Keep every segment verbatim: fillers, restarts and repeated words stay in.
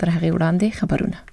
تر هغه وړاندې خبرونه.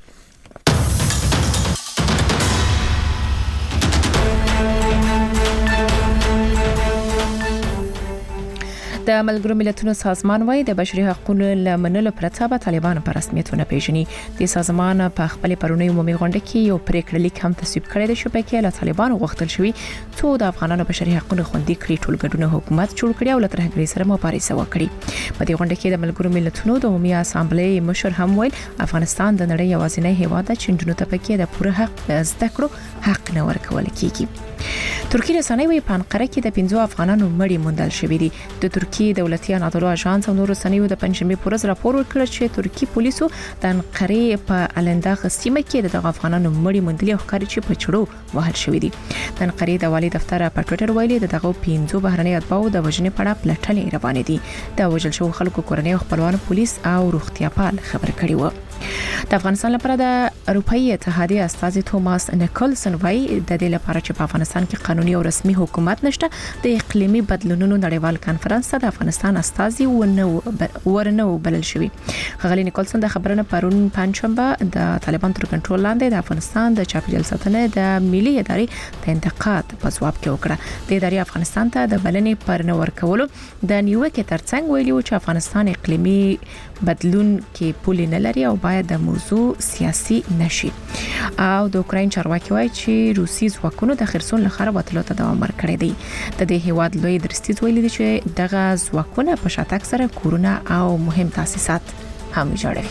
د ملګرو ملتونو سازمان وايي د بشري حقوقو لمنلو پرته به طالبان په رسمیت ونه پیژني. د سازمان په خپل پرونی عمومي غونډه کې یو پریکړه لیک هم تصویب کړی دی چې په کې له طالبان غوښتل شوی څو د افغانانو بشري حقوقو خوندي کړي ټولګډونه حکومت جوړ کړي او له ترهګرۍ سره مبارزه وکړي. په دې غونډه کې د ملګرو ملتونو د عمومي اسامبلې مشر هم ویل افغانستان د نړۍ یوازینی هیواد دی چې نجونو ته پکې د پوره حق زده کړو حق نه ورکول کیږي. ترکیه رسنۍ وی په انقره کې د پنځو افغانانو مړي موندل شوې دي. د ترکیه دولتي انادولو اژانس او نورو رسنیو د پنځمې پورز راپور ورکړ چې ترکیه پولیسو د انقره په النداغ سیمه کې د افغانانو مړي موندلي او ښکاري چې په چړو وهل شوې دي. د انقره د والي دفتر په ټوئیټر ویلي د دغه پنځو بهرنۍ اتباعو د وژنې په اړه پلټنې روانې دي. د وژل شوو خلکو کورنۍ او خپلوان پولیس او روغتیا پال خبر کړي وو. د افغانستان لپاره د اروپאי اتحادیه استازي توماس نیکولسن وايي د دې لپاره چې په افغانستان کې قانوني او رسمي حکومت نشته د اقلیمي بدلونونو نړیوال کانفرنس ته د افغانستان استازي ورنه وبلل شوی. غلي نیکولسن د خبرونو پرون پنځشنبه د طالبان تر کنټرول لاندې د افغانستان د چاپیریال ساتنې د ملي ادارې د انتقاد په ځواب کې وکړه. د ادارې افغانستان ته د بلنې پر نه ورکولو د نیوکه ترڅنګ ویلي و چې افغانستان اقلیمي بدلون کې پولي نه لري او باید د موضوع سیاسي نشي. او د اوکراین چارواکي وایي چې روسي ځواکونو د خرسون لخوا وټلو ته دوام ورکړی دی. د دې هیواد لوی درستیز ویلي دي چې دغه ځواکونه په شاتګ سره کورونه او مهم تاسیسات هم ویجاړوي.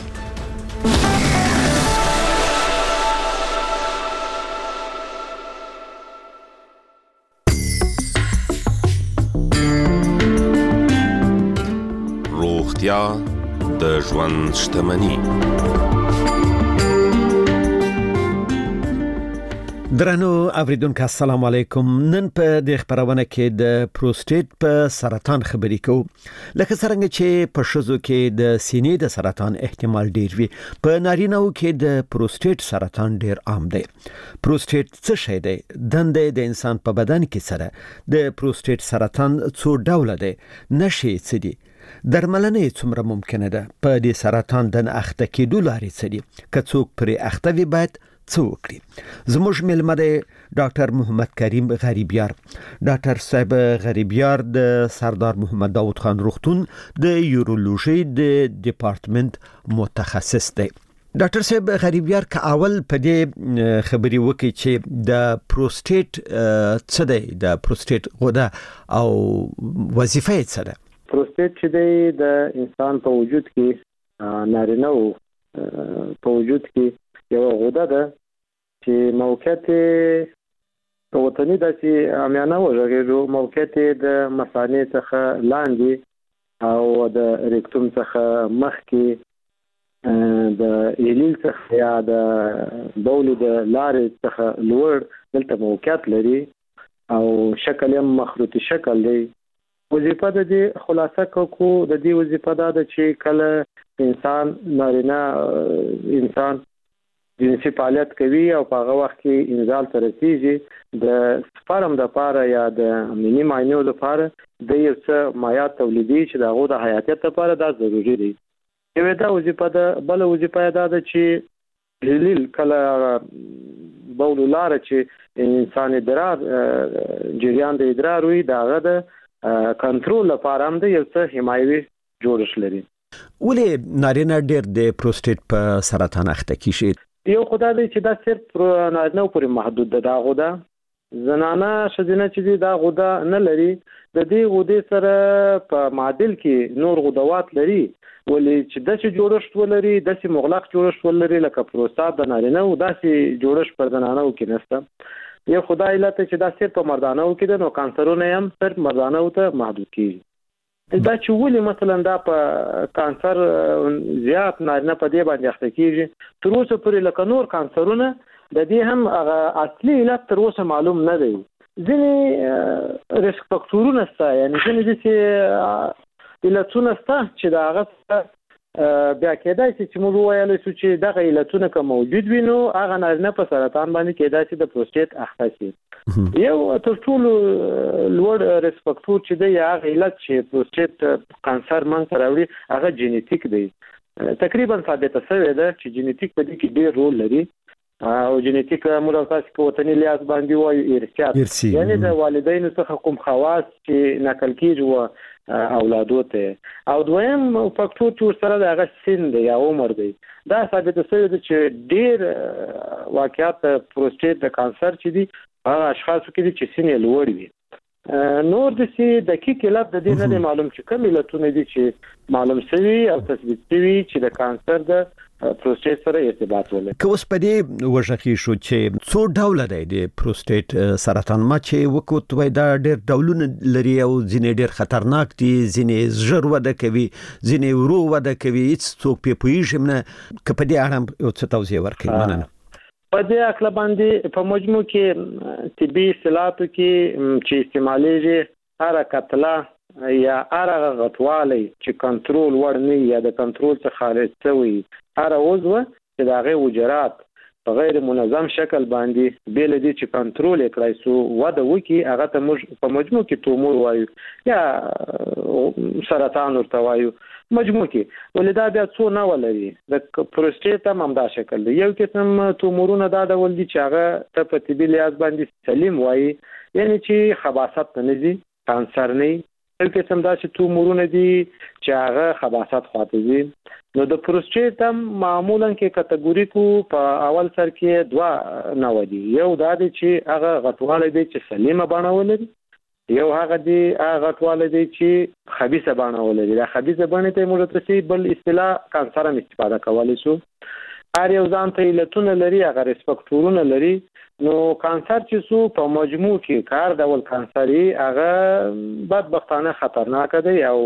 روغتیا د ژوند شتمني. درنو اوریدونکو السلام علیکم. نن په د خبرونه کې د پروستات په سرطان خبرې کوو. لکه څنګه چې په شذو کې د سینې د سرطان احتمال ډیر وي، په نارینه‌و کې د پروستات سرطان ډیر عام دی. پروستات څه شی دی؟ دندې د انسان په بدن کې سره د پروستات سرطان څو ډوله دی؟ نشي څه دي؟ درملنه څومره ممکنه ده؟ په دې سرطان د اخته کېدو لارې څه دي؟ که څوک پرې اخته وي باید څه وکړي؟ زموږ ملمه دی ډاکټر محمد کریم غریبیار. ډاکټر صاحب غریبیار د سردار محمد داود خان روغتون د یورولوژي د ډپارټمنټ متخصص دی. ډاکټر صاحب غریبیار که اول په دې خبري وکړي چې د پروستات څه دی، د پروستات غده او وظیفه یې څه ده؟ پروستات چې دی د انسان په وجود کې نارینه او په وجود کې یو غده ده چې موقعیت په وطني داسې امیانه وژغېږو، موقعیت د مثانې څخه لاندې او د ریکټوم څخه مخکې د ایلیل څخه یا د بول د لارې څخه لوړ دلته موقعیت لري او شکل یې مخروطي شکل دی. وظیفه د دې خلاصه کو د دې وظیفه دا ده چې کله انسان نارینه انسان جنسي فعالیت کوي او په هغه وخت کې انزال ته رسیږي، د سپرم د لپاره یا د مني ماینو لپاره د یو څه مایعات تولیدي چې د هغو د حیاتیت لپاره دا ضروري دي. یو دا وظیفه ده. بل وظیفه دا ده چې هلیل کله بول لاره چې انسان ادرار جریان د ادرار وي دا هغه د کنټرول لپاره هم د یو څه حمایوي جوړښت لري. ولې نارینه ډېر د پروستات په سرطان اخته کیږي؟ یو خدای دی چې دا صرف نارینه پورې محدود ده. دا غده زنانه شذینه چې دا غده نه لري، د دې غدې سره په معادل کې نور غدوات لري، ولې چې د څه جوړښت ولري، د څه مغلق جوړښت ولري لکه پروستات د نارینه او داسې جوړښت پر زنانه کې نشته. یو خدای علت چې دا صرف په مردانو کې ده، نو کانسرونه هم صرف مردانو ته محدود کیږي. دا چې ولې مثلا دا په کانسر زیات نارینه په دې باندې اخته کیږي، تر اوسه پورې لکه نور کانسرونه د دې هم هغه اصلي علت تر اوسه معلوم نه دی. ځینې ریسک فاکتورونه شته، یعنی ځینې داسې علتونه شته چې د هغه بیا کېدای شي چې موږ وویلی شو چې دغه علتونه که موجود وي نو هغه نارینه په سرطان باندې کېدای شي د پروستات اخته شي. یو تر ټولو لوړ ریسک فاکتور چې دی هغه علت چې پروستات کانسر منځته راوړي هغه جینیټیک دی. تقریبا ثابته شوې ده چې جنیټیک په دې کې ډېر رول لري او جنیټیک موږ تاسو په وطني لیاس باندې وایو ارثیات، یعنی د والدینو څخه کوم خواص چې نقل کیږي و اولادو ته. او دویم فاکتور چې سره د هغه سن دی یا عمر دی، دا ثابته شوې ده چې ډېر واقعیت پروستیټ د کانسر چې دي هغه اشخاصو کې دي چې سن یې لوړ وي. نور د سي دقیق علت د دې نه معلوم چې کوم علتونه دي چې معلوم شوي او تثبیت شوي چې د کانسر د پروستیټ سره ارتباط ولري. که اوس په دې وژغي شو چې څو ډول دی د پروستیټ سرطان، ما چې وکوت وای دا ډېر ډولونه لري او ځینې ډېر خطرناک دي، ځینې ژر وده کوي، ځینې ورو وده کوي، هیڅ څوک پې پوهیږي نه. که په دې اړه یو څه توضیح ورکړئ. مننه. په دې اکله باندې په مجموع کې طبي اصطلاحاتو کې چې استعمالېږي هر کتله یا هر غټوالی چې کنټرول وړ نه یا د کنټرول څخه خارج شوی، هر عضو چې د هغې حجرات په غیر منظم شکل باندې بې له دې چې کنټرول یې کړی سو وده وکړي، هغه ته موږ په مجموع کې تومور وایو یا سرطان ورته وایو مجموع کې. ولې دا بیا څو نوع لري. د پروستیټ هم همدا شکل دی. یو قسم تومورونه دا ډول دي چې هغه ته په طبي لحاظ باندې سلیم وایي، یعنی چې خباثت نه ځي، کانسر نه. یو قسم دا چې تومورونه دي چې هغه خباثت خواته ځي. نو د پروستیټ هم معمولا کې کټګوریکو په اول سر کې دوه نوع دي. یو دا دی چې هغه غټوالی دی چې سلیمه بڼه ولري، یو هغه دی هغه غټوالی دی چې خبیثه بڼه ولري. دا خبیثه بڼې ته موږ ته بل اصطلاح کانسر هم استفاده کولی شو. هر یو ځان ته علتونه لري، هغه ریسپکټورونه لري. نو کانسر چې سو په مجموع کې کار ډول کانسري هغه بدبختانه خطرناک دی او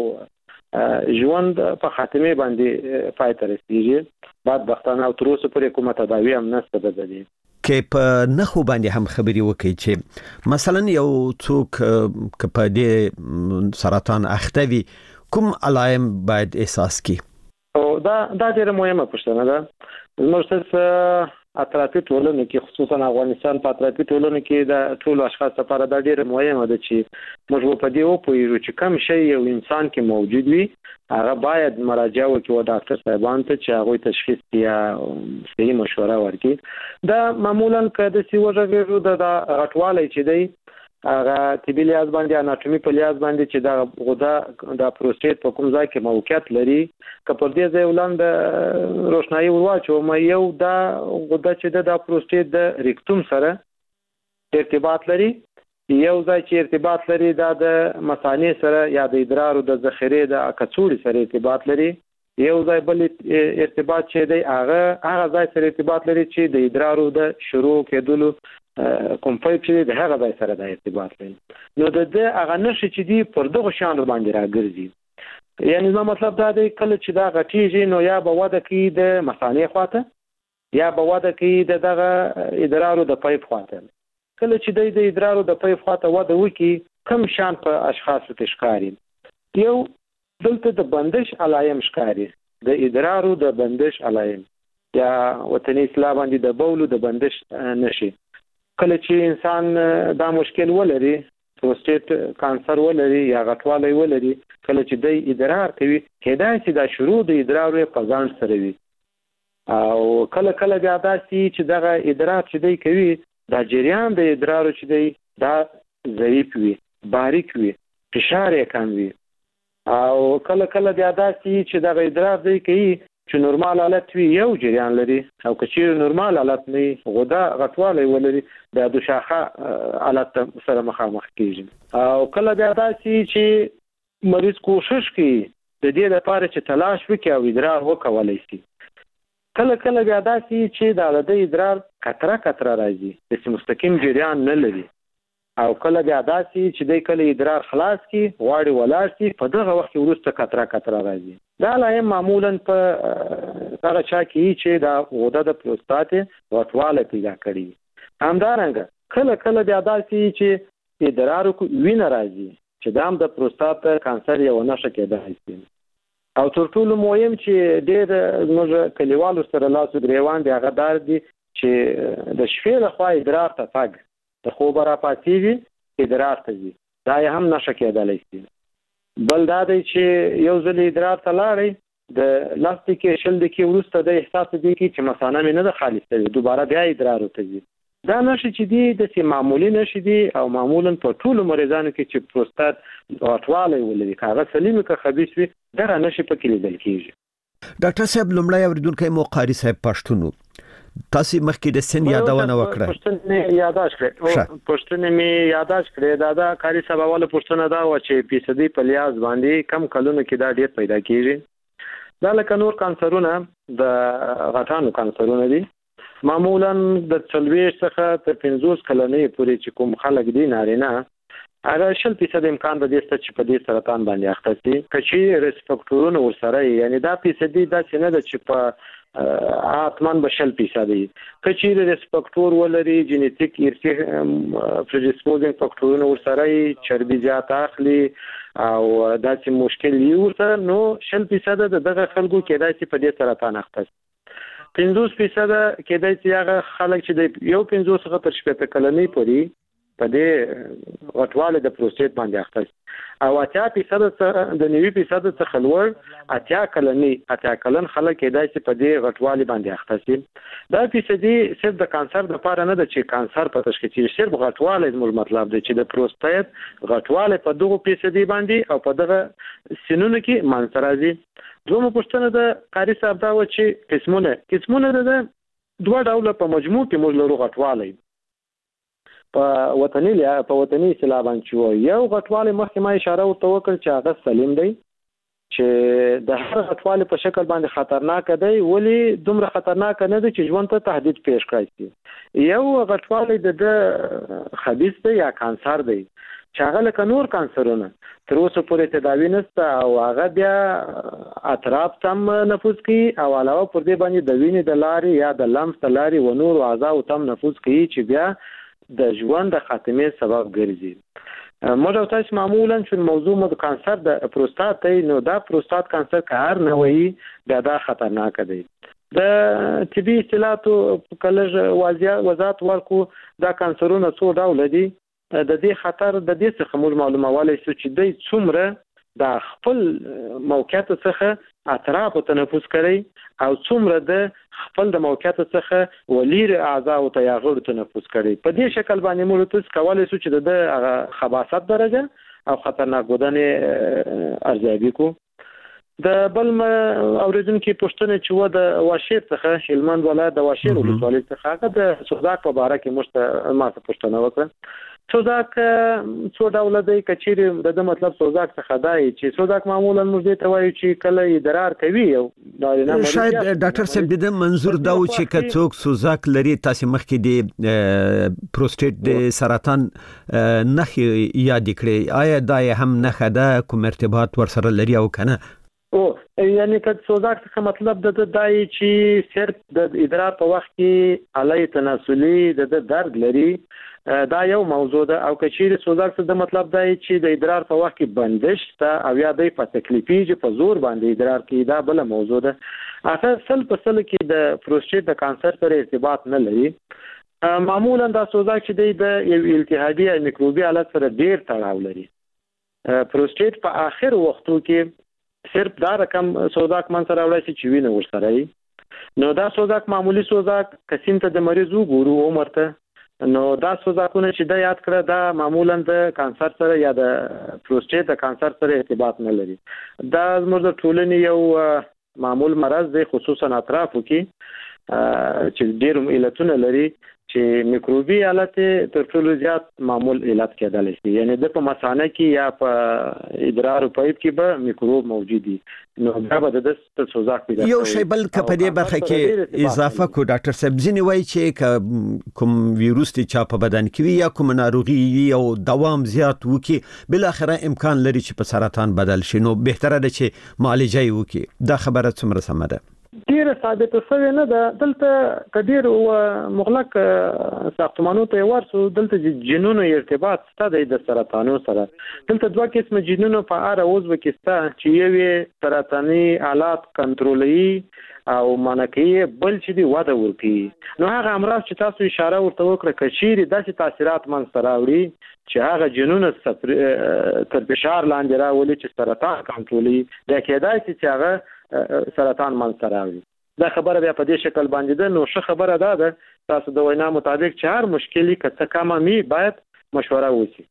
ژوند په خاتمه باندې پای ته رسیږي بدبختانه، او تر اوسه پورې کومه تداوی هم نشته بدلې. کې په نخو باندې هم خبري وکړي چې مثلا یو څوک په دې سرطان اخته وي، کوم علائم باید احساس کړي؟ او دا دا ډیره مهمه پوښتنه ده. زموږ څه اطرافي ټولنه کې خصوصا افغانستان په اطرافي ټولنه کې د ټول اشخاص لپاره دا ډیره مهمه ده چې موږ په دې وپوهیږو چې کوم شی یو انسان کې موجود وي، هغه باید مراجعه وکړي و ډاکټر صاحبانو ته چې هغه تشخیص یا صحیح مشوره ورکړي. دا معمولا کله چې وژغېږو د غټوالی چې دی هغه طبي لحاظ باندې اناټومي په لحاظ باندې چې دا غده د پروستیټ په کوم ځای کې موقعیت لري، که پر دې ځای ولاند روشنايي ورواچو ما یو دا غده چې د پروستیټ د ریکټوم سره ارتباط لري، یو ځای چې ارتباط لري دا د مثانې سره یا د ادرارو د ذخیره د کڅوړې سره ارتباط لري، یو ځای بل ارتباط چې دی هغه هغه ځای سره ارتباط لري چې د ادرارو د شروع کېدلو کوم پایپ چې د هغه ځای سره د ارتباط لري. نو د دې هغه نشي چې دی پر دغه شانو باندې راګرځي. یعنی زما مطلب دا دی کله چې دا غټیږي نو یا به وده کوي د مثانې خواته یا به وده کوي د دغه ادرارو د پایپ خواته. کله چې د ادرارو د پایپ خواته وده وکړي کم شان په اشخاصو کې ښکاري. یو دلته د بندش علایم ښکاري، د ادرارو د بندش علایم یا وطني اصطلاح باندې د بولو د بندش نشي. کله چې انسان دا مشکل ولري، پروستیټ کانسر ولري یا غټوالی ولري، کله چې د ادرار کوي کېدای شي دا شروع د ادرارو په ځان سره وي، او کله کله بیا داسې چې دغه ادرار چې دی کوي دا جریان د ادرارو چې دی دا ضعیف وي، باریک وي، فشار یې کم وي، او کله کله بیا داسې چې دغه ادرار دی کوي چې نورمال حالت وي یو جریان لري، او که چیرې نورمال حالت نه وي غده غټوالی ولري د دوشاخه حالت سره مخامخ کېږي. او کله بیا داسې چې مریض کوشش کوي د دې لپاره چې تلاش وکړي او ادرار وکولی شي، کله کله بیا داسې چې د ادرار قطره قطره راځي، داسې مستقیم جریان نه لري، او کله بیا داسې چې دی کله ادرار خلاص کړي غواړي ولاړ شي په دغه وخت وروسته قطره قطره راځي. دا علائم معمولا په هغه چا کې چې دا غده د پروستات غټوالی پیدا کړي. همدارنګه کله کله بیا داسې چې ادرارو وینه راځي چې دا هم د پروستات کانسر یوه نښه کېدای شي. او تر ټولو مهم چې ډېر زموږ کلیوالو سره لاس و ګرېوان دی هغه دا دی چې د شپې لخوا ادرار ته تګ د خوبه راپاڅېږي ادرار ته ځي، دا یې هم نښه کېدلی شي. بل دا دی چې یو ځل ادرار ته لاړئ د لاس کې شل د کې ورسته د احساس دي کې چې مثانه مې نه ده خالصه دوباره بیا ادرار وته دا نشي چې دی د سي معمولی نشي دی او معمولا په ټولو مریضانو کې چې پروستات غټوالی ولري کاغه سلیم که خبيث وي دا نشي پکې لیدل کیږي ډاکټر صاحب لمړی اوریدونکو مو قاری صاحب پښتونو تاسو مخکې د سن یادونه وکړه پښتنې یاداش کړې پښتنې می یاداش کړې دا دا قاری صاحب والا پښتنه دا و چې فیصدي په لیاز باندې کم کلونو کې دا ډیر پیدا کیږي دا لکه نور کانسرونه د غټانو کانسرونه دي معمولا د څلويش څخه تر پنځوس کلنې پورې چې کوم خلک دي نارینه هغه شل فیصد امکان د دې ست چې په دې سرطان باندې اخته شي کچې ریسک فاکټورونه ورسره یعنی دا فیصدي دا څنګه د چې په اتمن بشل فیصدي کچې ریسک فاکټور ولري جینیټیک ارثي پریډیسپوزینګ فاکټورونه ورسره چربي زیات اخلي او دا چې مشکل یو ورته نو شل فیصد دغه خلکو کېدای شي په دې سرطان اخته شي پنځوس فیصد کېدای شي هغه خلک چې د یو پنځوس څخه تر شپږ کلنې پورې په دې غټواله د پروستات باندې اخته شي او اتیا فیصد د نوي فیصد څخه لوړ اتیا کلنې اتیا کلن خلک کېدای شي په دې غټواله باندې اخته شي دا فیصدي صرف د کانسر لپاره نه ده چې کانسر په تشخیص کې صرف غټواله زموږ مطلب دی چې د پروستات غټواله په دغه فیصدي باندې او په دغه سینونو کې منځ راځي دومره پښتنه د قاری صاحب دا و چې قسمونه قسمونه د دوه ډول په مجموع کې موږ لرو غټوالی په وطني په وطني اصطلاح باندې یو غټوالی مخکې ما اشاره ورته وکړ چې هغه سلیم دی چې د هر غټوالی په شکل باندې خطرناک دی ولی دومره خطرناک نه دی چې ژوند ته تهدید پیښ کړي یو غټوالی د خبيث دی یا کانسر دی چې هغه لکه نور کانسرونه تر اوسه پورې تداوی نشته او هغه بیا اطراف تم نفوذ کوي او علاوه پر دې باندې د وینې د لارې یا د لمس د لارې و نور اعضاء تم نفوذ کوي چې بیا د ژوند د خاتمه سبب ګرځي موږ تاسو معمولا چې موضوع مو د کانسر د پروستات دی نو دا پروستات کانسر کار نه وي بیا دا خطرناک دی د طبي اصطلاحاتو کله وضاحت ورکو دا کانسرونه څو ډول دي د دې خطر د دې څخه موږ معلومولای شو چې د څومره د خپل موقعیت څخه اطراف تنفس کوي او څومره د خپل د موقعیت څخه ولیر اعضاء او تیاغور تنفس کوي په دې شکل باندې موږ تاسو کولای شو چې د خباثت درجه او خطرناک بودن ارزیابي کو د بل اوریدونکو پښتنه چې و د واشیر څخه هلمند ولایت د واشیر ولسوالۍ څخه هغه د سوزاک په اړه کې مشته ما ته پښتنه وکړه سوزاک څو ډول دی کچېری د مطلب سوزاک څخه دی چې سوزاک معمولا موږ ته وایو چې کله ادرار کوي او دا شاید ډاکټر صاحب د منظور دا و چې کڅوک سوزاک لري تاسو مخکې د پروستات د سرطان نخي یاد کړی آیا دا هم نخه ده کوم ارتباط ورسره لري او کنه او یعنی که سوزاک څخه مطلب د دای چې صرف د ادرار په وخت کې علي تناسلي د درد لري دا یو موضوع ده او کچېری سوزاک څه د مطلب دی چې د ادرار په وخت کې بندش ته او یا د په تکلیفي چې په زور باندې ادرار کې دا بل موضوع ده اخر سل په سل کې د پروستات د کانسر سره ارتباط نه لري معمولا دا سوزاک چې د یو التهابي یا میکروبي حالت سره ډیر تړاو لري پروستات په اخر وختو کې صرف دا رقم سوزاک من سره وړي چې وینه ورسره نو دا سوزاک معمولی سوزاک کسین ته د مریض وګورو عمر ته نو دا سوزاکونه چې دا یاد کړه دا معمولا د کانسر سره یا د پروستات د کانسر سره ارتباط نه لري دا زموږ د ټولنې یو معمول مرض دی خصوصا اطرافو کې چې ډېر علتونه لري چې میکروبي حالت تر ټولو زیات معمول علت کېدل شي یعنی د په مثانه کې یا په ادرار او پایپ کې به میکروب موجود دي نو دا به د سوزاک پیدا یو شی بل کپ دې برخه کې اضافه کو ډاکټر صاحب ځینې وایي چې کوم ویروس چې په بدن کې یا کوم ناروغي او دوام زیات وکي بل اخره امکان لري چې په سرطان بدل شي نو بهتره ده چې معالجه وکي دا خبره څومره سمه ده ډیر ثابت شوی نه ده دلته کډیر او مغلق ساختمانو ته ورسو دلته جنونو ارتباط ستاسو د سرطانو سره دلته دوه قسم جنونو په اړه اوس وکستا چې یو سرطاني حالات کنټرولي او منکي بل چې دی واده ورکی نو هغه امراض چې تاسو اشاره ورته وکړه کچېری داسې تاثیرات من سره وړي چې هغه جنونه تر فشار لاندې راولي چې سرطان کنټرولي دا کېدای چې هغه سرطان منځ راوړي. دا خبره بیا په دې شکل باندې ده. نو ښه خبره ده ده تاسو د وینا مطابق چې هر مشکلی که څه کمه می باید مشوره وشي.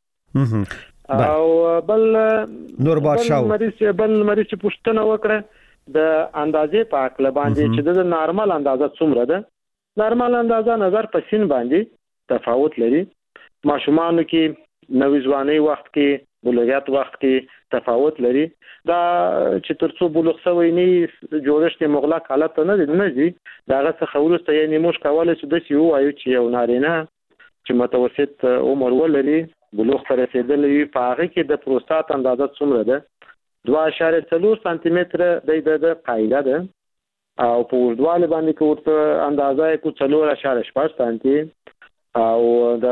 او بل نور بادشاہ مریض بل مریض چې پوښتنه وکړه د اندازې په اړه باندې چې د نارمل اندازه څومره ده. نارمل اندازه نظر په سین باندې تفاوت لري. ماشومانو کې نوې ځواني وخت کې بلوغیت وخت کې تفاوت لري. دا چې ترڅو بلوغ شوی نه جوړښت مغلق حالت نه نه دي داغه څخه ورسته یعنی موږ کولای شو د سی وایو چې یو نارینه چې متوسط عمر ولري بلوغ ته رسیدلی په هغه کې د پروستات اندازه څومره ده دوه اعشاریه څلور سانتي متر د قاعده ده او په اوږدوالی باندې کې ورته اندازه یې څلور اعشاریه شپږ سانتي او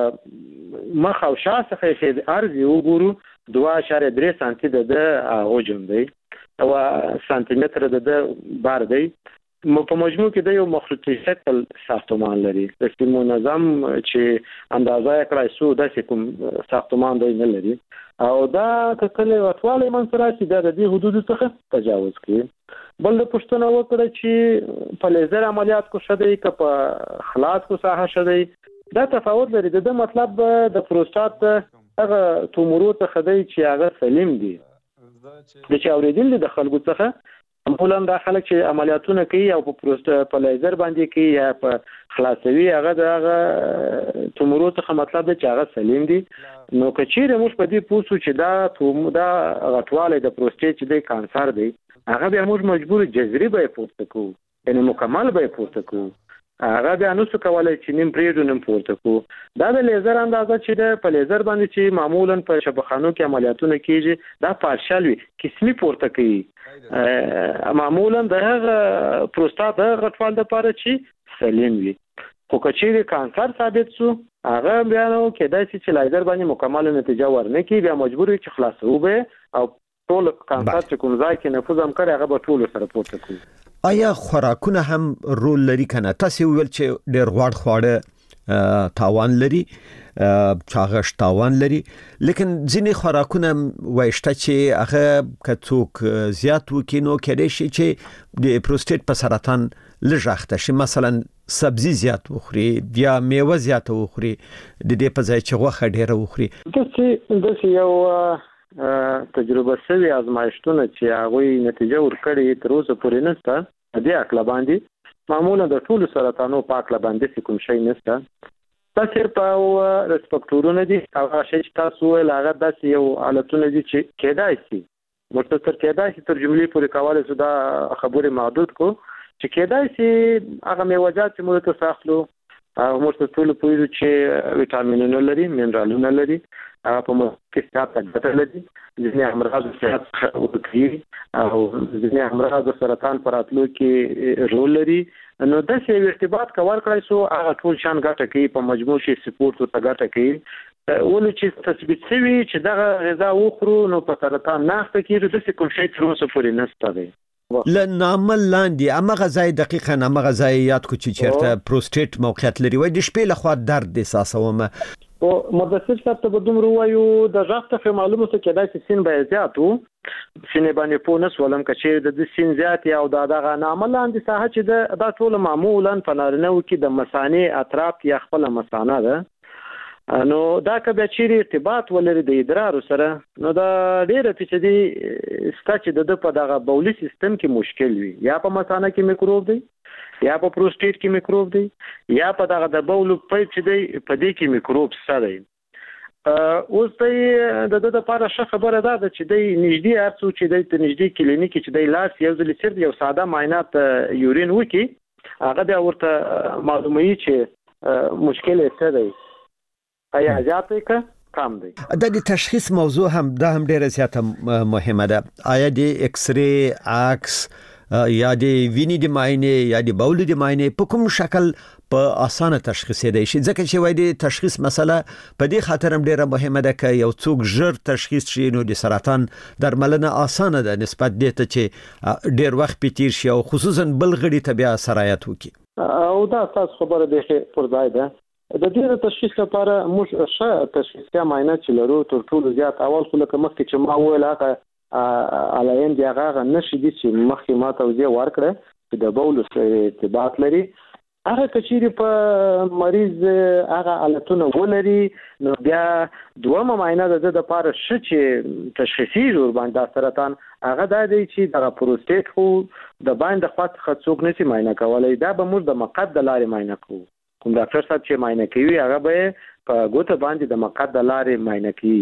د مخ او شا څخه چې عرض یو ګورو دوه اعشاریه درې سانتي د حجم دی او سانتي متر د بار دی. په مجموع کې د یو مخروطي شکل ساختمان لري. د منظم چې اندازه یې کړای سو د کوم ساختمان دی نه لري او دا کله وټواله منځره چې د دې حدود څخه تجاوز کوي. بل د پښتنه وکړه چې په لیزر عملیات کو شدی ک په خلاص کو ساحه شدی دا تفاوت لري. د مطلب د پروستات هغه تومورو څخه دی چې هغه سلیم دي. د چې اوریدل د خلکو څخه معمولا دا خلک چې عملیاتونه کوي او په پروستات په لیزر باندې کوي یا په خلاصوي هغه د هغه تومورو څخه مطلب دی چې هغه سلیم دي. نو که چیرې موږ په دې پوښتو چې دا توم دا غټواله د پروستات چې د کانسر دی هغه بیا موږ مجبور جذري به پورته کوو یعنی مکمل به پورته کوو. هغه بیا نو څه کولای چې نیم پریډو نیم پورته کوو. دا د لیزر اندازه چې د په لیزر باندې چې معمولا په شفاخانو کې عملیاتونه کیږي دا پارشل وي قسمي پورته کوي. معمولا د هغه پروستات د غټوال د لپاره چې سلیم وي. خو که چیرې کانسر ثابت شو هغه بیا نو کېدای شي چې لیزر باندې مکمل نتیجه ورنکړي بیا مجبور وي چې خلاصو به او ټول کانسر چې کوم ځای کې نفوذ هم کړي هغه به ټول سره پورته کوي. آیا خوراکونه هم رول لري کنه؟ تاسو ویل چې ډېر غوړ خواړه تاوان لري چاغش تاوان لري لیکن ځینې خوراکونه وایشته چې هغه کڅوک زیات وکینو کېدای شي چې د پروستات په سرطان لږه شي. مثلا سبزی زیات وخوري یا میوه زیات وخوري د دې په ځای چې غوښه ډیره وخوري. د څه یو تجربه شوی آزمایښتونه چې هغه نتیجه ورکړي تر اوسه پورې نشته د عقل باندې معمولا د ټول سرطانو په عقل باندې کوم شی نشته. تاسو په ریسپکټورونه دي هغه شی چې تاسو لاغه د یو حالتونه دي چې کېدای شي مختصر کېدای شي تر جملې پورې کولای شو دا خبره محدود کو چې کېدای شي هغه میوجات چې موږ ته ساخلو او موږ ټول پوهیږو چې وټامینونه لري منرالونه لري په مختلف ځایونو لري. ځینې امراض صحت ورکوي او ځینې امراض سرطان پر راتلو کې رول لري. نو د څه ارتباط کول کړای سو هغه ټول شان ګټه کوي په مجموع شي سپورت او ګټه کوي. ولې چې تثبیت شوی چې دغه غذا وخورو نو په سرطان نه کېږي د څه کوم شی تر اوسه پورې نشته دی. لنامل لاندې اما غذای دقیقاً اما غذای یاد کو چې چیرته پروستات موقعیت لري وای د شپې لخوا درد احساسوم او مدثر صاحب ته بدوم روایو د غاښ ته معلومه څه کېدای چې سین به زیات وو سینې باندې پونس ولم کچې د سین زیات یا او دغه نامل لاندې ساحه چې د ټول معمولا په نارینه کې د مثانه اطراف یا خپل مثانه ده. نو دا کبه چیرې ارتباط ولري د ادرار سره نو دا ډیره فیصدي ستاسو د په دغه بولي سیستم کې مشکل وي یا په مثانه کې میکروب دی یا په پروستات کې میکروب دی یا په دغه د بول پایپ چې دی په دې کې میکروب سره دی. اوس د د لپاره ښه خبره ده چې د نږدې ارڅو چې د نږدې کلینیک چې د لاس یو ځل سر یو ساده معاینات یورین وکي هغه د ورته معلومي چې مشکل څه دی ایا زیات دی که کم دی. د تشخیص موضوع هم دا هم ډیره زیاته مهمه ده. آیا د ایکس ری عکس یا د وینې د معاینې یا د بول د معاینې په کوم شکل په اسانه تشخیص دی شي ځکه چې وای د تشخیص مسله په دې خاطر هم ډیره مهمه ده چې یو څوک ژر تشخیص شي نو د سرطان درملنه اسانه ده نسبت دې ته چې ډیر وخت پتیر شي او خصوصا بل غړي ته بیا سرایت وکړي. او دا تاسو خبره ده پر ځای ده. د دې تشخیص لپاره موږ ښه تشخیصي معاینه چې لرو تر ټولو زیات اول خو لکه مخکې چې ما ویل هغه علایم دی هغه نشي دي چې مخکې ما توضیح ورکړه چې د بول سره ارتباط لري. هغه کچيري په مریض هغه حالتونه ولري نو بیا دوه معاینه د د لپاره ش چې تشخیصي جوړ باندې سرطان هغه د دې چې د پروستات خو د باندې خاص خڅوک نشي معاینه کولای. دا به موږ د مقعد د لارې معاینه کوو. کوم ډاکټر صاحب چې معاینه کوي هغه به په ګوته باندې د مقعد د لارې معاینه کوي.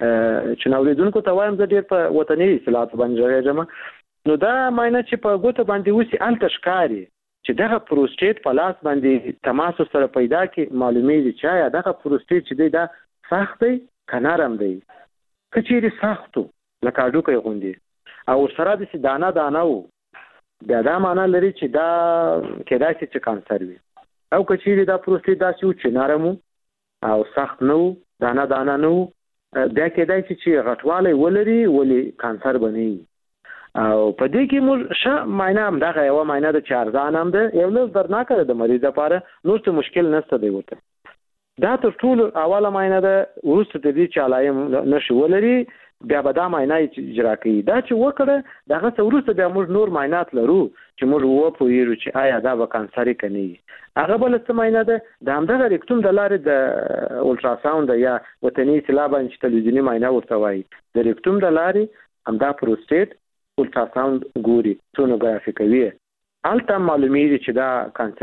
چې نو لیدونکو ته وایم زه ډیر په وطني اصطلاحات باندې راځم نو دا معاینه چې په ګوته باندې وسی ال تشکاري چې دغه پروستات په لاس باندې تماس سره پیدا کی معلومیږي چې یا دغه پروستات چې دی دا سخت دی کنارم دی کچيري سختو لکه اډو کوي غوندي او سره د دانه دانه وو بیا دا معنا لري چې دا کېدای شي چې کانسر وي او کچيري دا پروستات دا چې نرمو او سخت نو دانه دانه نو بیا کېدای شي چې غټواله ولري ولی کانسر بني. او په دې کې موږ ش معاینه هم دا یو معاینه د چارزان هم ده یو له درناکه د مریض لپاره نو څه مشکل نشته دی وته. دا تر ټولو اوله معاینه ده ورسته د دې چې علایم نشي ولري بیا به دا معاینه اجرا کوي. دا چې وکړه دغه څورسته بیا موږ نور معاینات لرو چې موږ وو پوهیږو چې آیا دا به کانسر کني. هغه بل څه معاینه ده د همدغه ریکټوم د لارې د الټراساوند یا وطني اصطلاح باندې تلویزیونی معاینه ورته وایي. د ریکټوم د لارې همدا پروستات الټراساوند ګوري سونوګرافي کوي الته معلومیږي چې دا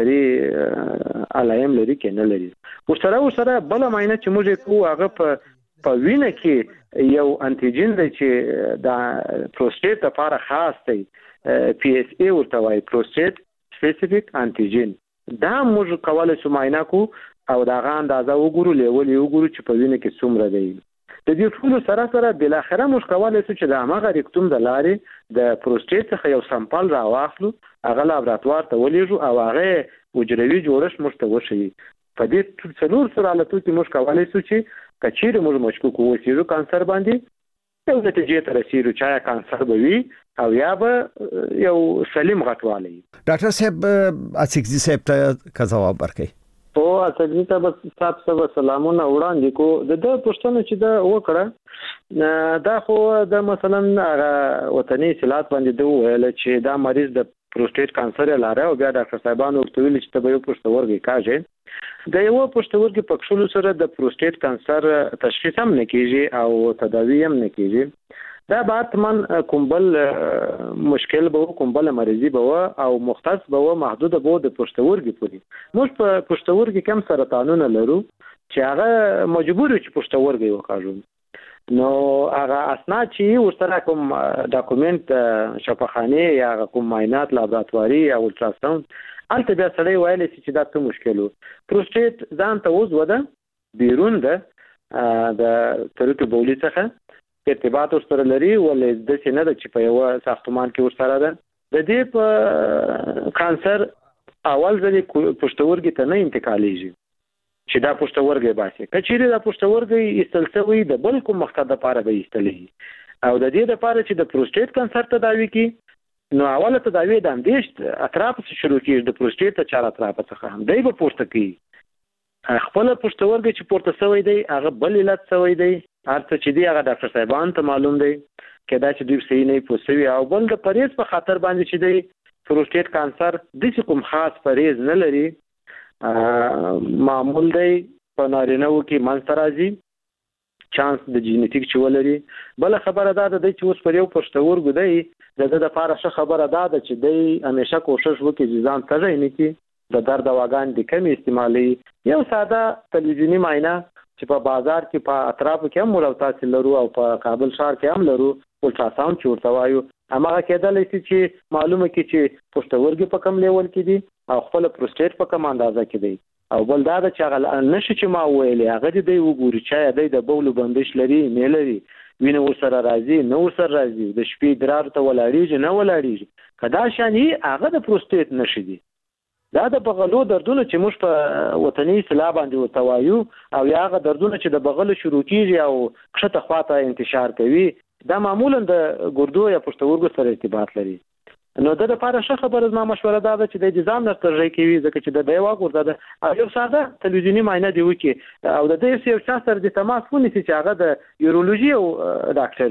کانسري علایم لري کې نه لري. ورسره ورسره بل معاینه چې موږ کوو هغه په په وینه کې یو انټیجن دی چې دا پروستات لپاره خاص دی پی اس ای ورته وایي پروستات سپیسیفیک انټیجن. دا موږ کولای شو معاینه کو او دا غا اندازه وګورو لیول یو وګورو چې په وینه کې څومره دی. د دې ټول سره سره بل اخره موږ کولای شو چې د هغه ریکټوم د لارې د پروستات څخه یو سامپل راواخلو هغه لابراتوار ته ولېږو او هغه حجروي جوړښت موږ ته وښیي. په دې څلور سره حالتو کې موږ کولای شو چې کچېره موږ مشکوک وو کانسر باندې یو نتیجې ته رسیدو چې کانسر به وي او یا به یو سلیم غټوالی. ډاکټر صاحب اڅکزي صاحب ته کا جواب ورکړي. او اڅکزي ته بس صاحب سره سلامونه وړاندې کو د د پښتنو چې دا وکړه دا خو د مثلا وطني اصطلاحات باندې دوه ویل چې دا مریض د پروستات کانسر لاره او بیا ډاکټر صاحبانو ورته ویل چې ته به یو پښتورګي کاږي. د یو پښتورګي په کښلو سره د پروستات کانسر تشخیص هم نه کیږي او تداوی هم نه کیږي. دا بعد من کومبل مشکل به کومبل مریضي به او مختص به محدود به د پښتورګي پوري. موږ په پښتورګي کم سرطانونه لرو چې هغه مجبور چې پښتورګي وکاږو. نو هغه اسناد چې ورسره کوم ډاکومنت شفاخانه یا کوم معاینات لابراتواري او الټراساوند الته بیا سړی وایي چې دا څه مشکل وو. پروستات ځان ته وځ وده بیرون ده د ترکه بولی څخه ارتباط سره لري ولې د سینې د چې په یو ساختمان کې ورسره ده. د دې په کانسر اول ځلې پښتورګي ته نه انتقالېږي چې دا پښتورګي باسي. کچېره دا پښتورګي استلسوي د بل کوم مقصد لپاره به استلېږي او د دې لپاره چې د پروستات کانسر تداوی کی نو اوله تداوی د اندېشت اطراف شروع کیږي د پروستات چار اطراف څخه هم دی په پورته کی خپل پښتورګي چې پورته سوی دی هغه بل علت سوی دی هرڅه چې دی هغه ډاکټر صاحبان ته معلوم دی کدا چې دوی صحیح نه پوسوي او بل د پریز په خاطر باندې چې دی پروستات کانسر د کوم خاص پریز نه لري معمول دی په نارینه‌و کې منځ راځي چانس د جینیټیک چې ولري. بل خبره ده د چې اوس پر یو پښتورګو دی د د لپاره ښه خبره ده چې دی همیشه کوشش وکړي چې ځان تغیر نه کړي د درد دواګان د کمی استعمالي. یو ساده تلویزیونی معاینه چې په بازار کې په اطرافو کې هم مولوتات لرو او په کابل ښار کې هم لرو الټراساوند چې ورته وایو هغه کېدلی شي چې معلومه کړي چې پښتورګي په کم لیول کې دي او خپل پروستات په کم اندازه کې دی. او بل دا چې هغه نشي چې ما ویلې هغه دی وګوري چې دی د بولو بندش لري نه لري وینه ورسره راځي نو ورسره راځي د شپې درار ته ولاړیږي نه ولاړیږي کدا شان هغه د پروستات نشي دی. دا د بغلو دردونه چې موږ په وطني اصطلاح باندې وتوایو او هغه دردونه چې د بغل شروع کیږي او کښته خواته انتشار کوي دا معمولا د ګردو یا پښتورګو سره ارتباط لري. نو د لپاره ښه خبره زما مشوره ده چې د نظام نه ترجیح کوي ځکه چې د دیوا ګرده ده او یو ساده تلویزیونی معاینه دی وکي او د دې یو چا سره د تماس ونیسي چې هغه د یورولوژي او ډاکټر وي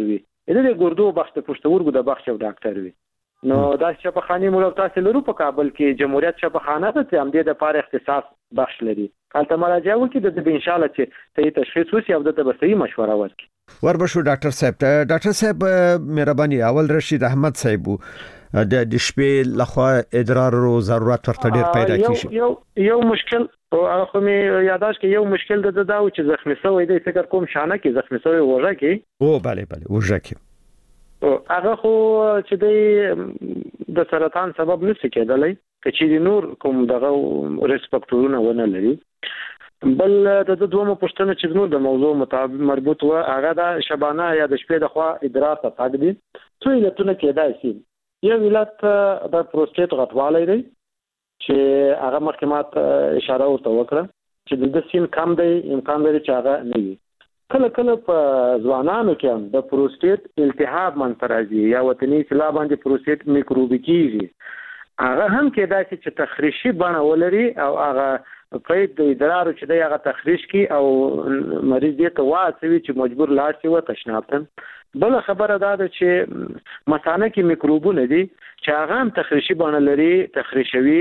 د ګردو بخش د پښتورګو د بخش یو ډاکټر وي نو دا شفاخانه موږ تاسو لرو په کابل کې جمهوریت شفاخانه ده چې هم د لپاره اختصاص بخش لري هلته مراجعه وکړي د ان شاء الله چې ته تشخیص وسی او د صحیح مشوره ورکړي وربشو ډاکټر صاحب ډاکټر صاحب مهرباني اول رشید احمد صاحب د د شپې لخوا ادرار رو ضرورت ورته ډیر پیدا کیږي یو یو مشکل او هغه مې یاداش کې یو مشکل د دا او چې زخمی شوی دی فکر کوم شانه کې زخمی شوی وژه کې او bale bale وژه کې او هغه خو چې د د سرطان سبب نشي کېدلی چې نور کوم دغه ریسک فاکټورونه ونه لري بل د دومره پښتنه چې نور د موضوع مطابق مربوط و هغه د شبانه یا د شپې د خوا ادرار ته تاګ دي څو علتونه کېدای شي یو علت د پروستات غټوالی دی چې هغه محکمات اشاره ورته وکړه چې د سین کم دی امکان لري چې هغه نه وي کله کله په ځوانانو کې هم د پروستات التهاب منترازي یا وطني اصطلاح باندې پروستات میکروبي کیږي هغه هم کېدای شي چې تخریشي بڼه ولري او هغه قید د ادرار چې د هغه تخریش کی او مریض دې ته واڅوي چې مجبور لاړ شي و تشنابتن بل خبره دا ده چې مثانه کې میکروبونه دي چې هغه هم تخریشي بڼه لري تخریشوي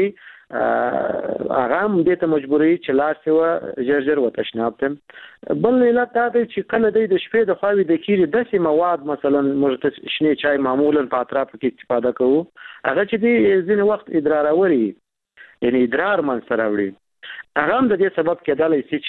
هغه هم دې ته مجبوري چې لاړ شي و جرجر و تشنابتن بل علت دا ده چې کله د شپې د خواوي د کیری داسې مواد مثلا مرتش شنه چای معمولا په اطراف کې استفاده کوو هغه چې دې ځینې وخت ادرار اوري یعنی ادرار منسره وړي هغه هم د دې سبب کېدلی شي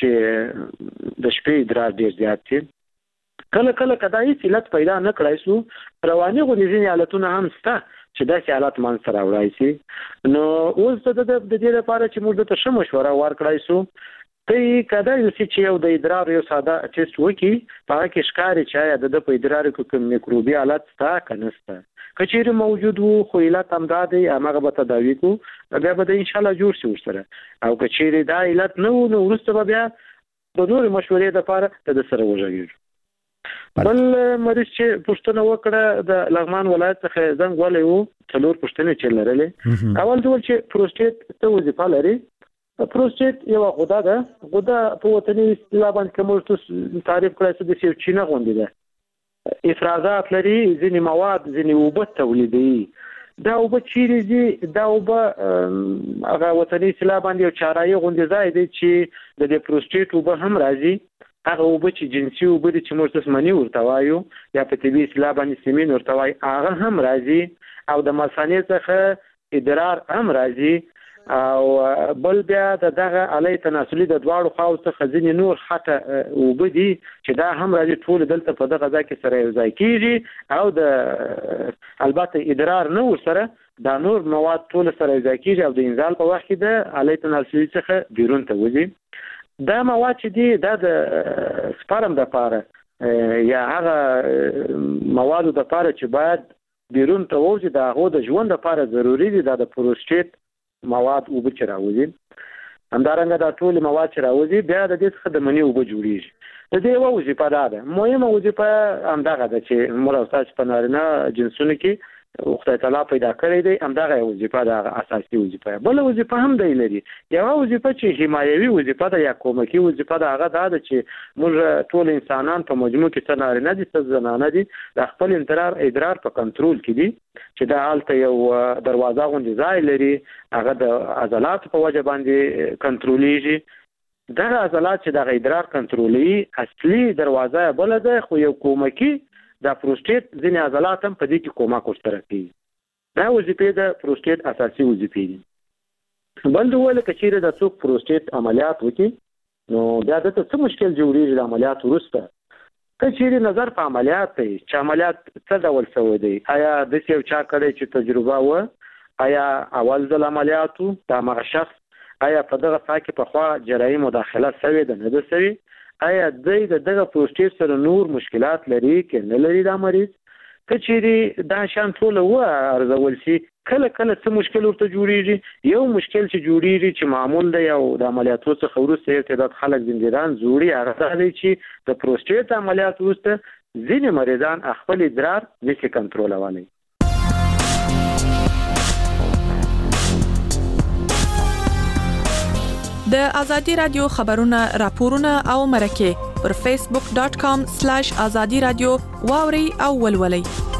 چې د شپې ادرار ډیر زیات شي کله کله کداې علت پیدا نه کړای شو رواني غوډیزنی حالتونه هم شته چې داسې حالت منسره وړای شي نو اوس د دې لپاره چې موږ د تشم مشوره ورکړای شو ته کداې چې یو د ادرار یو ساده ټیسټ وکي په هغه کې ښکاري چې د په ادرار کې کوم میکروبي حالت شته کنه شته کچېر موجود وو خو علت هم دا دی هغه به تداوی کو بیا به ان شاء الله جوړ شي ورسره او کچېر دا علت نه نو ورسته بیا د نور مشورې لپاره د سره وژغیر بل مریض چې پښتنه وکړه د لغمان ولایت څخه زنګ ولې وو څلور پښتنه چې لرلې اول ډول چې پروستات ته وظیفه لري پروستات یو غده ده غده په وطني اصطلاح باندې کوم تعریف کړای څه د سیوچینه غونډه ده افرازات لري ځینې مواد ځینې اوبه تولیدي دا اوبه چیرې دي دا اوبه هغه وطني اصطلاح باندې یو چارایي غونډه ځای دی چې د پروستات اوبه هم راځي هغه اوبه چې جنسي اوبه دي چې موږ تسمنی ورته وایو یا په طبي اصطلاح باندې سیمین ورته وایي هغه هم راځي او د مثانې څخه ادرار هم راځي او بل بیا د دغه علی تناسلي د دواړو خواو څخه ځینې نور حتی اوبه دي چې دا هم راځي ټول دلته په دغه ځای کې سره یو ځای کیږي او د البته ادرار نه ورسره دا نور مواد ټول سره یو ځای کیږي او د انزال په وخت کې د علی تناسلي څخه بیرون ته وځي دا مواد چې دي دا د سپارم د لپاره یا هغه مواد د لپاره چې باید بیرون ته وځي دا هغه د ژوند لپاره ضروری دي دا د پروستات مواد او به چراوځي همدارنګه دا ټول مواد چراوځي بیا د دې څخه د منی او به جوړیږي د دې وظیفه دا ده مهمه وظیفه همدغه ده چې مرستاش په نارینه جنسونو کې خدای تعالی پیدا کړی دی همدغه وظیفه د اساسي وظیفه بل وظیفه هم دی لري یو وظیفه چې حمایوي وظیفه ده یا کومکی وظیفه ده هغه دا ده چې موږ ټول انسانان په مجموع کې څه نارینه دي څه زنانه دي د خپل ادرار ادرار په کنټرول کې دي چې دا حالت یو دروازه غونډه ځای لري هغه د عضلات په وجه باندې کنټرولېږي دا عضلات چې د ادرار کنټرولي اصلي دروازه بل ده خو یو کومکی دا پروستات ځینې عضلات هم په دې کې کومک ورسره کوي دا وظیفې د پروستات اساسي وظیفې دي بل ډول کچېره د څوک پروستات عملیات وکړي نو بیا د څه مشکل جوړیږي د عملیات وروسته کچېره نظر په عملیات دی چې عملیات څه ډول شوی دی آیا د یو چا کړی چې تجربه و آیا اول ځل عملیاتو دا هغه شخص آیا په دغه ځای کې په خوا جراحي مداخله شوې ده نه ده شوې آیا د دغه پروستات سره نور مشکلات لري کې نه لري دا مریض کچېری دا شان ټول و ارزول شي کله کله څه مشکل ورته جوړیږي یو مشکل چې جوړیږي چې معمول دی او د عملیاتو څخه وروسته یو تعداد خلک زندګان جوړي هغه دی چې د پروستات عملیات وروسته ځینې مریضان خپل ادرار نشي کنټرولولی د ازادي رادیو خبرونه راپورونه او مرکه پر facebook dot com slash azadi radio واوري او ولولي.